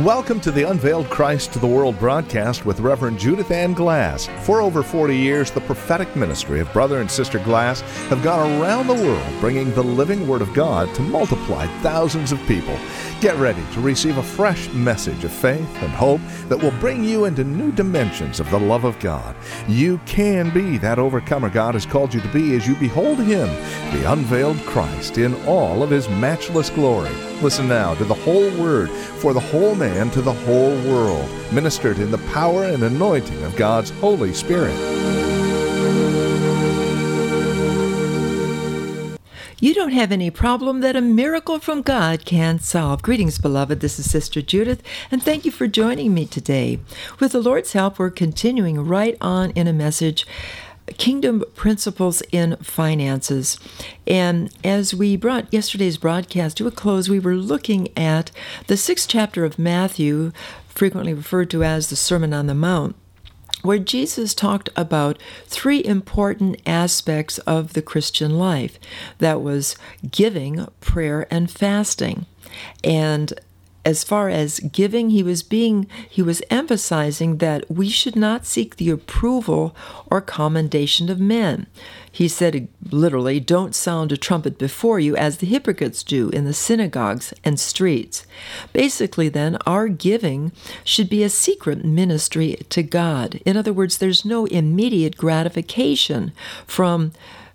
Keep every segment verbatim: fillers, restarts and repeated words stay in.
Welcome to the Unveiled Christ to the World broadcast with Reverend Judith Ann Glass. For over forty years, the prophetic ministry of Brother and Sister Glass have gone around the world bringing the living Word of God to multiply thousands of people. Get ready to receive a fresh message of faith and hope that will bring you into new dimensions of the love of God. You can be that overcomer God has called you to be as you behold Him, the unveiled Christ, in all of His matchless glory. Listen now to the whole Word for the whole man to the whole world, ministered in the power and anointing of God's Holy Spirit. You don't have any problem that a miracle from God can't solve. Greetings, beloved. This is Sister Judith, and thank you for joining me today. With the Lord's help, we're continuing right on in a message, Kingdom Principles in Finances. And as we brought yesterday's broadcast to a close, we were looking at the sixth chapter of Matthew, frequently referred to as the Sermon on the Mount, where Jesus talked about three important aspects of the Christian life. That was giving, prayer, and fasting. And as far as giving, he was being he was emphasizing that we should not seek the approval or commendation of men. He said literally, don't sound a trumpet before you as the hypocrites do in the synagogues and streets. Basically then, our giving should be a secret ministry to God. In other words, there's no immediate gratification from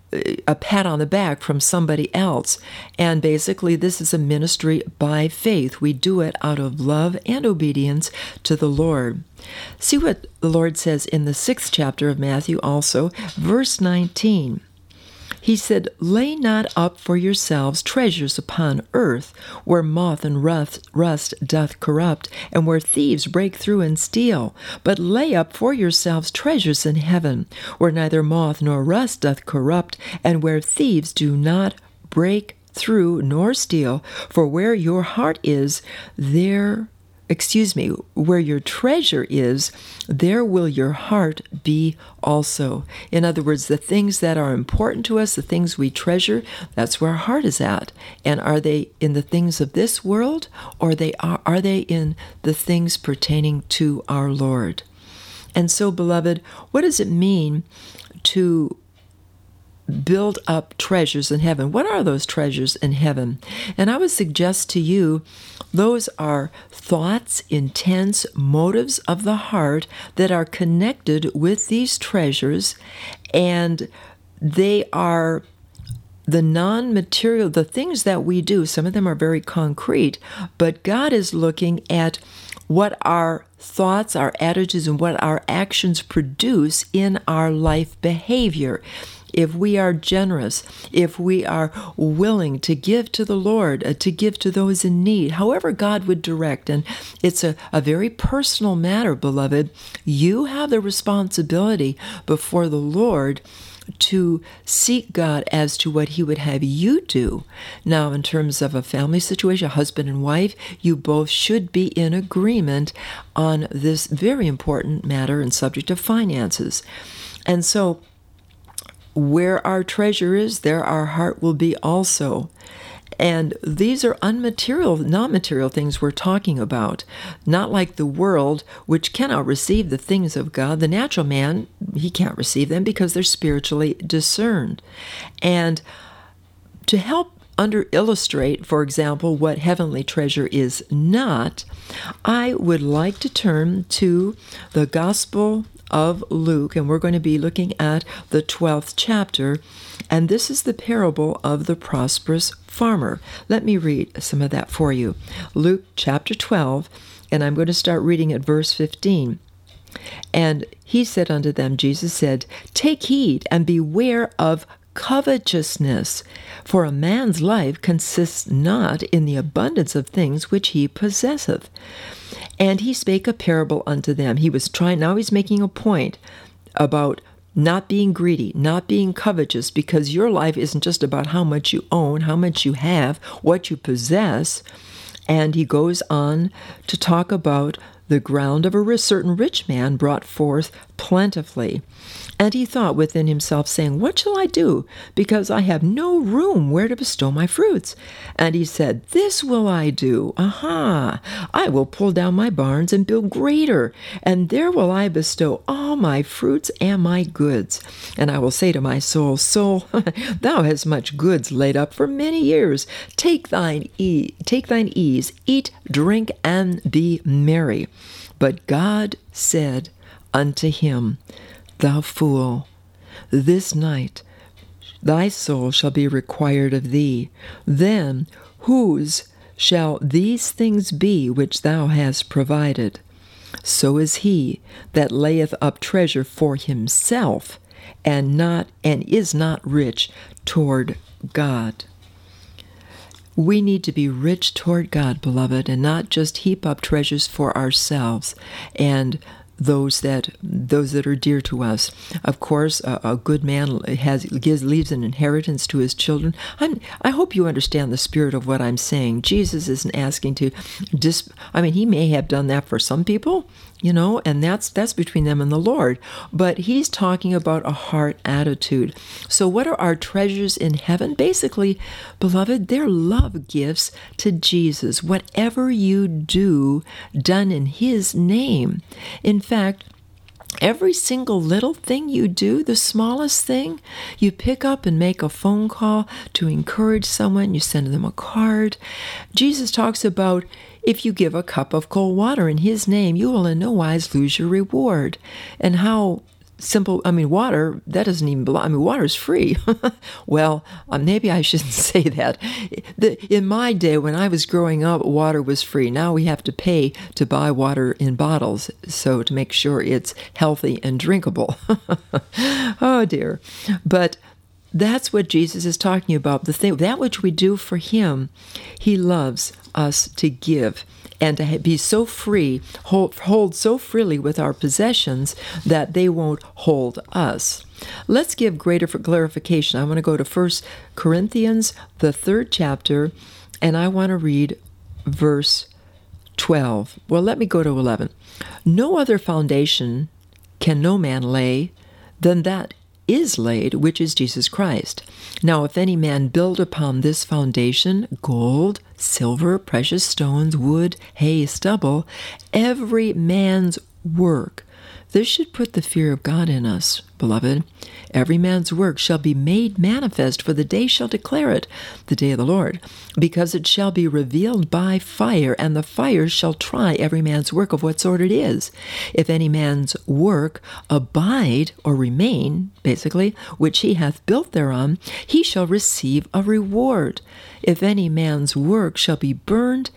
a pat on the back from somebody else. And basically, this is a ministry by faith. We do it out of love and obedience to the Lord. See what the Lord says in the sixth chapter of Matthew also, verse nineteen. He said, lay not up for yourselves treasures upon earth, where moth and rust, rust doth corrupt, and where thieves break through and steal. But lay up for yourselves treasures in heaven, where neither moth nor rust doth corrupt, and where thieves do not break through nor steal. For where your heart is, there Excuse me, where your treasure is, there will your heart be also. In other words, the things that are important to us, the things we treasure, that's where our heart is at. And are they in the things of this world, or they are, are they in the things pertaining to our Lord? And so, beloved, what does it mean to build up treasures in heaven? What are those treasures in heaven? And I would suggest to you, those are thoughts, intents, motives of the heart that are connected with these treasures, and they are the non-material, the things that we do. Some of them are very concrete, but God is looking at what our thoughts, our attitudes, and what our actions produce in our life behavior. If we are generous, if we are willing to give to the Lord, uh, to give to those in need, however God would direct, and it's a, a very personal matter, beloved, you have the responsibility before the Lord to seek God as to what He would have you do. Now, in terms of a family situation, husband and wife, you both should be in agreement on this very important matter and subject of finances. And so, where our treasure is, there our heart will be also. And these are unmaterial, non-material things we're talking about. Not like the world, which cannot receive the things of God. The natural man, he can't receive them because they're spiritually discerned. And to help under illustrate, for example, what heavenly treasure is not, I would like to turn to the Gospel of Luke, and we're going to be looking at the twelfth chapter, and this is the parable of the prosperous farmer. Let me read some of that for you. Luke chapter twelve, and I'm going to start reading at verse fifteen. And he said unto them, Jesus said, take heed and beware of covetousness, for a man's life consists not in the abundance of things which he possesseth. And he spake a parable unto them. He was trying, now he's making a point about not being greedy, not being covetous, because your life isn't just about how much you own, how much you have, what you possess. And he goes on to talk about the ground of a certain rich man brought forth plentifully. And he thought within himself, saying, What shall I do? Because I have no room where to bestow my fruits. And he said, This will I do. Aha! I will pull down my barns and build greater, and there will I bestow all my fruits and my goods. And I will say to my soul, Soul, thou hast much goods laid up for many years. Take thine e- take thine ease, eat, drink, and be merry. But God said unto him, Thou fool, this night thy soul shall be required of thee. Then whose shall these things be which thou hast provided? So is he that layeth up treasure for himself, and not and is not rich toward God. We need to be rich toward God, beloved, and not just heap up treasures for ourselves and those that those that are dear to us. Of course, a, a good man has gives leaves an inheritance to his children. I'm, I hope you understand the spirit of what I'm saying. Jesus isn't asking to dis. I mean, he may have done that for some people, you know, and that's that's between them and the Lord. But he's talking about a heart attitude. So what are our treasures in heaven? Basically, beloved, they're love gifts to Jesus. Whatever you do, done in his name. In fact, every single little thing you do, the smallest thing, you pick up and make a phone call to encourage someone, you send them a card. Jesus talks about if you give a cup of cold water in his name, you will in no wise lose your reward. And how simple, I mean, water, that doesn't even belong, I mean, water is free. Well, uh, maybe I shouldn't say that. The, in my day, when I was growing up, water was free. Now we have to pay to buy water in bottles, so to make sure it's healthy and drinkable. Oh, dear. But that's what Jesus is talking about. The thing, that which we do for him, he loves us to give and to be so free, hold, hold so freely with our possessions that they won't hold us. Let's give greater clarification. I want to go to First Corinthians, the third chapter, and I want to read verse twelve. Well, let me go to eleven. No other foundation can no man lay than that is laid, which is Jesus Christ. Now, if any man build upon this foundation gold, silver, precious stones, wood, hay, stubble, every man's work, this should put the fear of God in us, beloved. Every man's work shall be made manifest, for the day shall declare it, the day of the Lord, because it shall be revealed by fire, and the fire shall try every man's work of what sort it is. If any man's work abide or remain, basically, which he hath built thereon, he shall receive a reward. If any man's work shall be burned,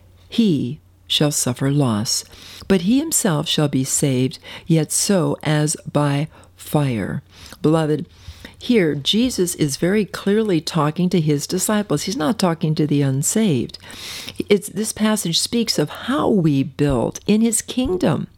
he shall suffer loss, but he himself shall be saved, yet so as by fire. Beloved, here Jesus is very clearly talking to his disciples. He's not talking to the unsaved. It's, this passage speaks of how we build in his kingdom.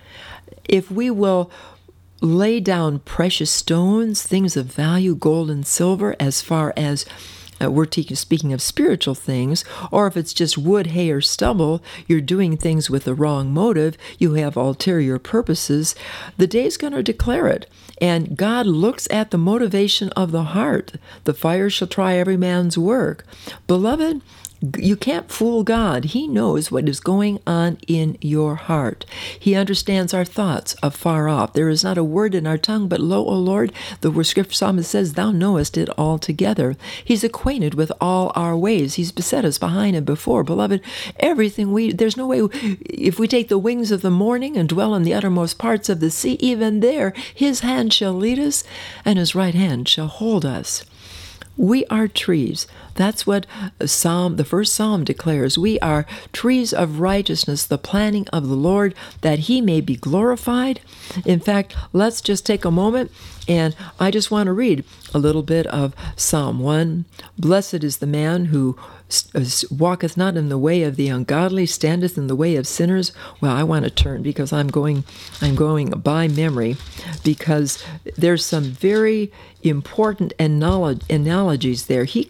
If we will lay down precious stones, things of value, gold and silver, as far as Uh, we're te- speaking of spiritual things, or if it's just wood, hay, or stubble, you're doing things with the wrong motive, you have ulterior purposes, the day's going to declare it. And God looks at the motivation of the heart. The fire shall try every man's work. Beloved, you can't fool God. He knows what is going on in your heart. He understands our thoughts afar off. There is not a word in our tongue, but lo, O Lord, the scripture psalmist says, Thou knowest it altogether. He's acquainted with all our ways. He's beset us behind and before. Beloved, everything we, there's no way, if we take the wings of the morning and dwell in the uttermost parts of the sea, even there his hand shall lead us, and his right hand shall hold us. We are trees. That's what Psalm, the first Psalm declares. We are trees of righteousness, the planting of the Lord, that he may be glorified. In fact, let's just take a moment, and I just want to read a little bit of Psalm one. Blessed is the man who walketh not in the way of the ungodly, standeth in the way of sinners. Well, I want to turn because I'm going, I'm going by memory, because there's some very important analogies there. He compares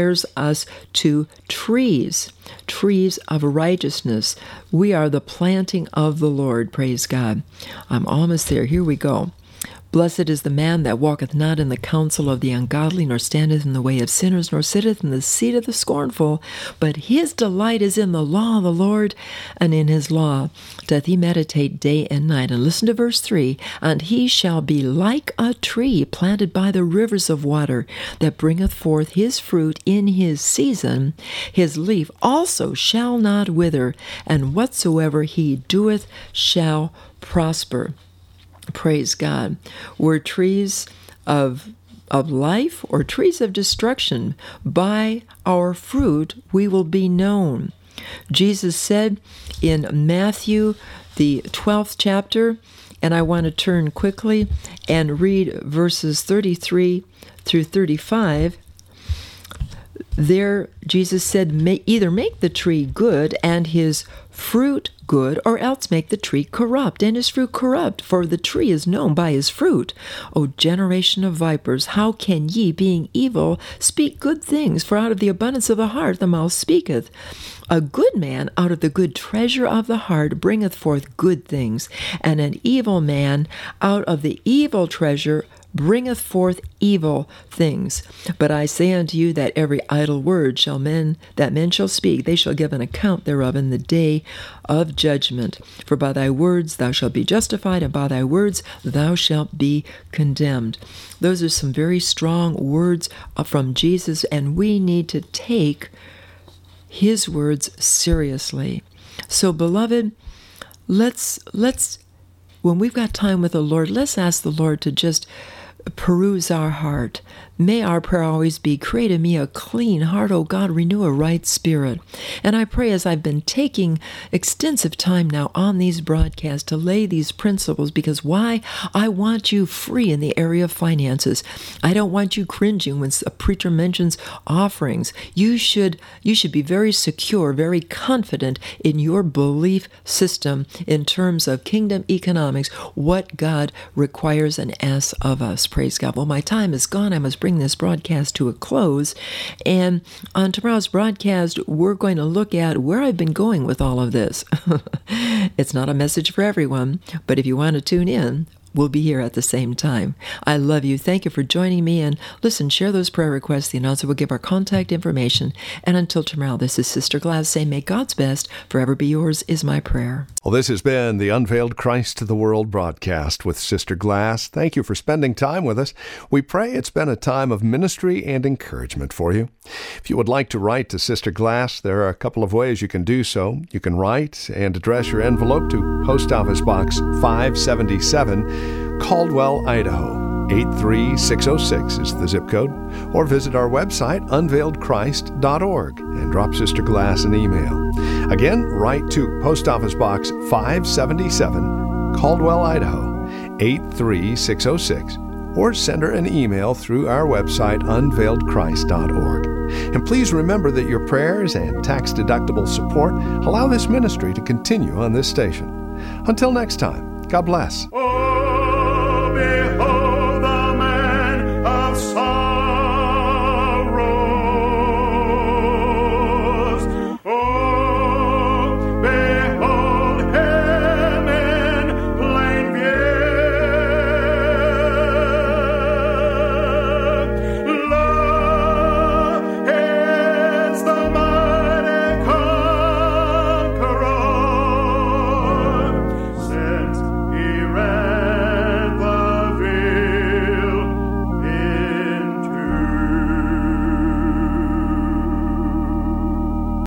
compares us to trees, trees of righteousness. We are the planting of the Lord, praise God. I'm almost there. Here we go. Blessed is the man that walketh not in the counsel of the ungodly, nor standeth in the way of sinners, nor sitteth in the seat of the scornful. But his delight is in the law of the Lord, and in his law doth he meditate day and night. And listen to verse three. And he shall be like a tree planted by the rivers of water, that bringeth forth his fruit in his season. His leaf also shall not wither, and whatsoever he doeth shall prosper. Praise God. We're trees of of life or trees of destruction. By our fruit we will be known. Jesus said in Matthew, the twelfth chapter, and I want to turn quickly and read verses thirty-three through thirty-five. There, Jesus said, either make the tree good and his fruit good, or else make the tree corrupt and his fruit corrupt, for the tree is known by his fruit. O generation of vipers, how can ye, being evil, speak good things? For out of the abundance of the heart the mouth speaketh. A good man out of the good treasure of the heart bringeth forth good things, and an evil man out of the evil treasure bringeth forth evil things. But I say unto you that every idle word shall men that men shall speak, they shall give an account thereof in the day of judgment. For by thy words thou shalt be justified, and by thy words thou shalt be condemned. Those are some very strong words from Jesus, and we need to take his words seriously. So, beloved, let's let's when we've got time with the Lord, let's ask the Lord to just peruse our heart. May our prayer always be, create in me a clean heart, O God, renew a right spirit. And I pray, as I've been taking extensive time now on these broadcasts to lay these principles, because why? I want you free in the area of finances. I don't want you cringing when a preacher mentions offerings. You should, you should be very secure, very confident in your belief system in terms of kingdom economics, what God requires and asks of us. Praise God. Well, my time is gone. I must bring this broadcast to a close. And on tomorrow's broadcast, we're going to look at where I've been going with all of this. It's not a message for everyone, but if you want to tune in, we'll be here at the same time. I love you. Thank you for joining me. And listen, share those prayer requests. The announcer will give our contact information. And until tomorrow, this is Sister Glass saying, may God's best forever be yours is my prayer. Well, this has been the Unveiled Christ to the World broadcast with Sister Glass. Thank you for spending time with us. We pray it's been a time of ministry and encouragement for you. If you would like to write to Sister Glass, there are a couple of ways you can do so. You can write and address your envelope to Post Office Box five seventy-seven, Caldwell, Idaho. eight three six oh six is the zip code. Or visit our website, unveiled christ dot org, and drop Sister Glass an email. Again, write to Post Office Box five seventy-seven, Caldwell, Idaho, eight three six oh six, or send her an email through our website, unveiled christ dot org. And please remember that your prayers and tax-deductible support allow this ministry to continue on this station. Until next time, God bless. Oh, behold.